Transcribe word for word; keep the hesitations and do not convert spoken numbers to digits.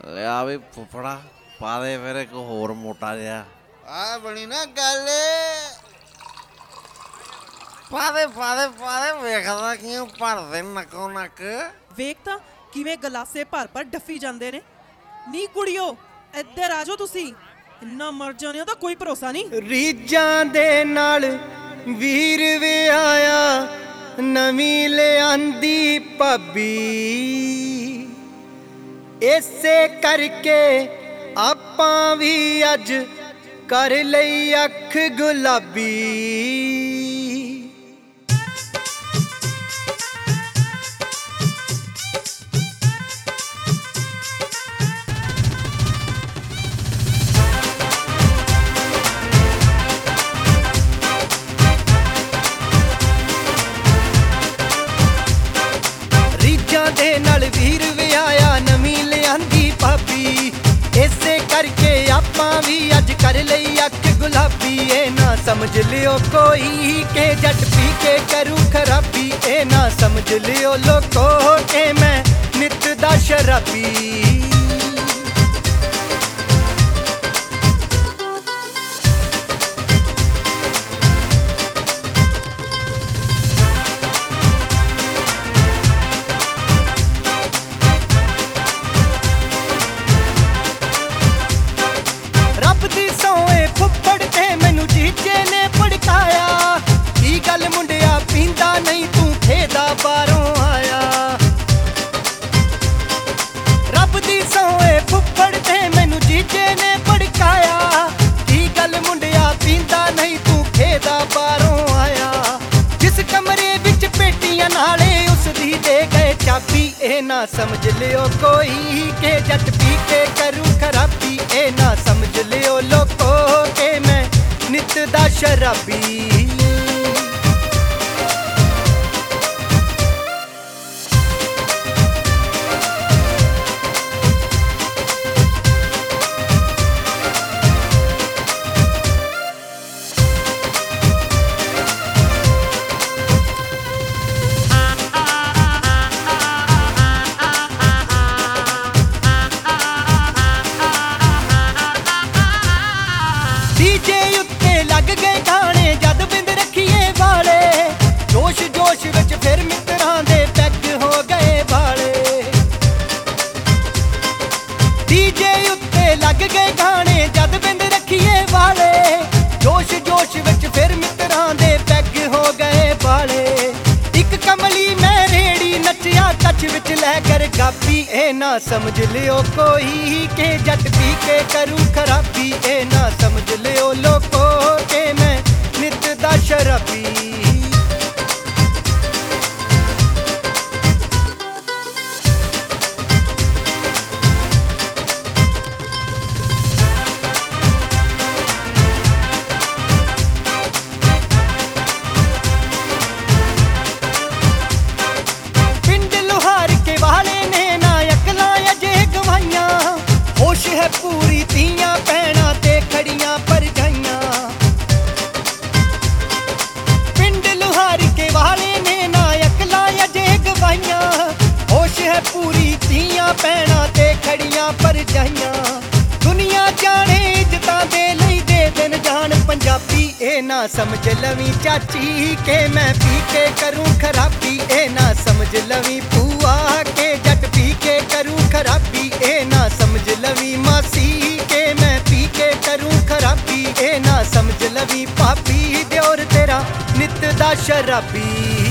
ਲਿਆ ਵੀ ਫੁੱਫੜਾ ਪਾ ਦੇ ਫਿਰ ਇੱਕ ਹੋਰ ਮੋਟਾ ਜਿਹਾ। ਆ ਬਣੀ ਨਾ ਗੱਲ। ਪਾ ਦੇ ਪਾ ਦੇ ਪਾ ਦੇ ਵੇਖਦਾ ਕਿਉਂ ਭਰਦੇ ਨੱਕੋ ਨੱਕ। ਵੇਖ ਤਾਂ ਕਿਵੇਂ ਗਲਾਸੇ ਭਰ ਭਰ ਡੱਫੀ ਜਾਂਦੇ ਨੇ। ਨੀ ਕੁੜੀਓ ਇੱਧਰ ਆ ਜਾਓ ਤੁਸੀਂ, ਇੰਨਾ ਮਰ ਜਾਣੇ ਹੋ ਤਾਂ ਕੋਈ ਭਰੋਸਾ ਨਹੀਂ। ਰੀਜਾਂ ਦੇ ਨਾਲ ਵੀਰ ਵਿਆਹਿਆ ਨਵੀਂ ਲਿਆਂਦੀ ਭਾਬੀ, ਇਸੇ ਕਰਕੇ ਆਪਾਂ ਵੀ ਅੱਜ ਕਰ ਲਈ ਅੱਖ ਗੁਲਾਬੀ। ਦੇ ਨਾਲ ਵੀਰ ਵਿਆਹਿਆ ਨਵੀਂ ਲਿਆਂਦੀ ਭਾਬੀ, ਇਸੇ ਕਰਕੇ ਆਪਾਂ ਵੀ ਅੱਜ ਕਰ ਲਈ ਅੱਖ ਗੁਲਾਬੀ। ਇਹ ਨਾ ਸਮਝ ਲਿਓ ਕੋਈ ਕਿ ਜੱਟ ਪੀ ਕੇ ਕਰੂ ਖਰਾਬੀ, ਇਹ ਨਾ ਸਮਝ ਲਿਓ ਲੋਕੋ ਕਿ ਮੈਂ ਨਿੱਤ ਦਾ ਸ਼ਰਾਬੀ। ਫੁੱਫੜ ਤੇ ਮੈਨੂੰ ਜੀਜੇ ਨੇ ਭੜਕਾਇਆ, ਕੀ ਗੱਲ ਮੁੰਡਿਆ ਪੀਂਦਾ ਨਹੀਂ ਤੂੰ ਖੇਦਾ ਬਾਹਰੋਂ ਆਇਆ। ਰੱਬ ਦੀ ਸੌਂਏ ਫੁੱਫੜ ਤੇ ਮੈਨੂੰ ਜੀਜੇ ਨੇ ਭੜਕਾਇਆ, ਕੀ ਗੱਲ ਮੁੰਡਿਆ ਪੀਂਦਾ ਨਹੀਂ ਤੂੰ ਖੇਦਾ ਬਾਹਰੋਂ ਆਇਆ। ਜਿਸ ਕਮਰੇ ਵਿੱਚ ਪੇਟੀਆਂ ਨਾਲੇ ਉਸ ਦੀ ਦੇ ਗਏ ਚਾਬੀ, ਇਹ ਨਾ ਸਮਝ ਲਿਓ ਕੋਈ ਕਿ ਜੱਟ ਪੀ ਕੇ ਕਰੂ ਖਰਾਬੀ, ਇਹ ਨਾ ਸਮਝ ਲਿਓ ਲੋਕੋ ਕਿ ਮੈਂ ਨਿੱਤ ਦਾ ਸ਼ਰਾਬੀ। ਡੀਜੇ ਉੱਤੇ ਲੱਗ ਗਏ ਗਾਣੇ ਜਦ ਬਿੰਦ ਰੱਖੀਏ ਵਾਲੇ, ਜੋਸ਼ ਜੋਸ਼ ਵਿੱਚ ਫਿਰ ਮਿੱਤਰਾਂ ਦੇ ਪੈਗ ਹੋ ਗਏ ਵਾਲੇ। ਡੀਜੇ ਉੱਤੇ ਲੱਗ ਗਏ ਗਾਣੇ ਜਦ ਬਿੰਦ ਰੱਖੀਏ ਵਾਲੇ, ਜੋਸ਼ ਜੋਸ਼ ਵਿੱਚ ਫਿਰ ਮਿੱਤਰਾਂ ਦੇ ਪੈਗ ਹੋ ਗਏ ਵਾਲੇ। ਇੱਕ ਕਮਲੀ ਮੈਂ ਰੇੜੀ ਨੱਚਿਆ ਕੱਛ ਵਿੱਚ ਲੈ ਕਰ ਗਾਪੀ, ਇਹ ਨਾ ਸਮਝ ਲਿਓ ਕੋਈ ਕਿ ਜੱਟ ਪੀ ਕੇ ਕਰੂ ਖਰਾਬੀ, ਇਹ ਨਾ ਸਮਝ ਲਿਓ ਲੋਕੋ ਕਿ ਮੈਂ ਨਿੱਤ ਦਾ ਸ਼ਰਾਬੀ। ਹੋਸ਼ ਹੈ ਪੂਰੀ ਧੀਆਂ ਭੈਣਾਂ ਤੇ ਖੜੀਆਂ ਭਰਜਾਈਆਂ, ਪਿੰਡ ਲੁਹਾਰ ਕੇ ਵਾਲੇ ਨੇ ਨਾ ਅਕਲਾਂ ਅਜੇ ਗਵਾਈਆਂ। ਹੋਸ਼ ਹੈ ਪੂਰੀ ਧੀਆਂ ਭੈਣਾਂ ਤੇ ਖੜੀਆਂ ਭਰਜਾਈਆਂ, ਦੁਨੀਆ ਜਾਣੇ ਇੱਜ਼ਤਾਂ ਦੇ ਲਈ ਦੇ ਦਿਨ ਜਾਣ ਪੰਜਾਬੀ। ਇਹ ਨਾ ਸਮਝ ਲਵੀਂ ਚਾਚੀ ਕਿ ਮੈਂ ਪੀ ਕੇ ਕਰੂੰ ਖਰਾਬੀ, ਇਹ ਨਾ ਸਮਝ ਲਵੀਂ ਭੂਆ ਕਿ ਜੱਟ ਪੀ ਕੇ ਕਰੂ ਖਰਾਬੀ, ਇਹ ਨਾ ਸਮਝ ਲਵੀਂ ਮਾਸੀ ਕਿ ਮੈਂ ਪੀ ਕੇ ਕਰੂੰ ਖਰਾਬੀ, ਇਹ ਨਾ ਸਮਝ ਲਵੀਂ ਭਾਬੀ ਦਿਓਰ ਤੇਰਾ ਨਿੱਤ ਦਾ ਸ਼ਰਾਬੀ।